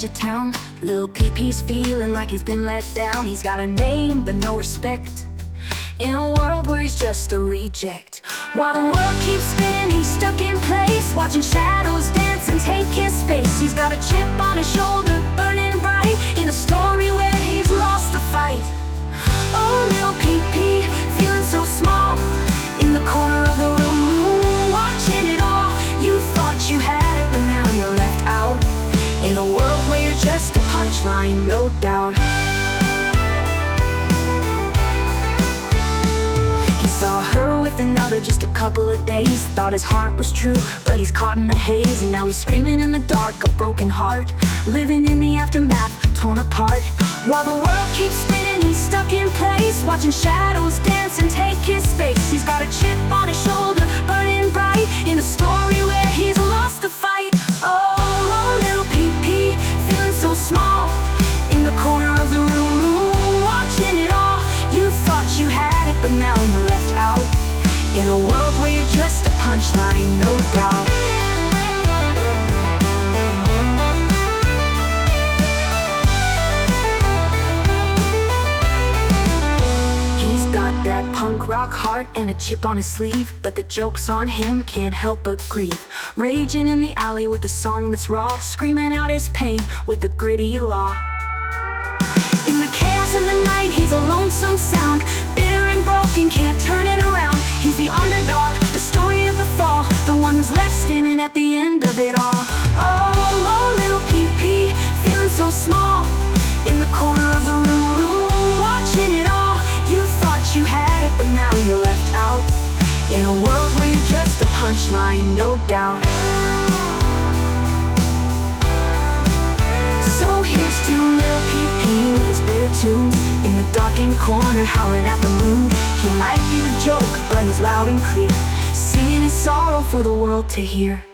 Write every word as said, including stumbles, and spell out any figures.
edge of town. Lil Peep's feeling like he's been let down. He's got a name but no respect, in a world where he's just a reject. While the world keeps spinning, he's stuck in place, watching shadows dance and take his space. He's got a chip on his shoulder, burning bright, in a story where he's lost the fight. Oh, Lil Peep, feeling so small, in the corner of the room, watching it all. You thought you had it, but now you're left out, in a world where you're just a punchline, no doubt. Saw her with another just a couple of days. Thought his heart was true, but he's caught in the haze. And now he's screaming in the dark, a broken heart, living in the aftermath, torn apart. While the world keeps spinning, he's stuck in place, watching shadows dance and take his space. He's got a chip on his shoulder, burning bright, in a story where he's lost the fight. Oh, oh Lil Peep, feeling so small, in the corner of the room, watching it all. You thought you had it, but now you're left out, in a world where you're just a punchline, no doubt. He's got that punk rock heart and a chip on his sleeve, but the joke's on him, can't help but grieve. Raging in the alley with a song that's raw, screaming out his pain with the gritty law. In the chaos of the night, he's a lonesome sound, bitter and broken, can't turn it around. He's the underdog, the story of the fall, the one who's left standing at the end of it all. Oh, oh Lil Peep, feeling so small, in the corner of the room, watching it all. You thought you had it, but now you're left out, in a world where you're just a punchline, no doubt. So here's to Lil Peep with his bitter tunes, in the darkened corner, howling at the moon. He might be the joke, but he's loud and clear, singing his sorrow for the world to hear.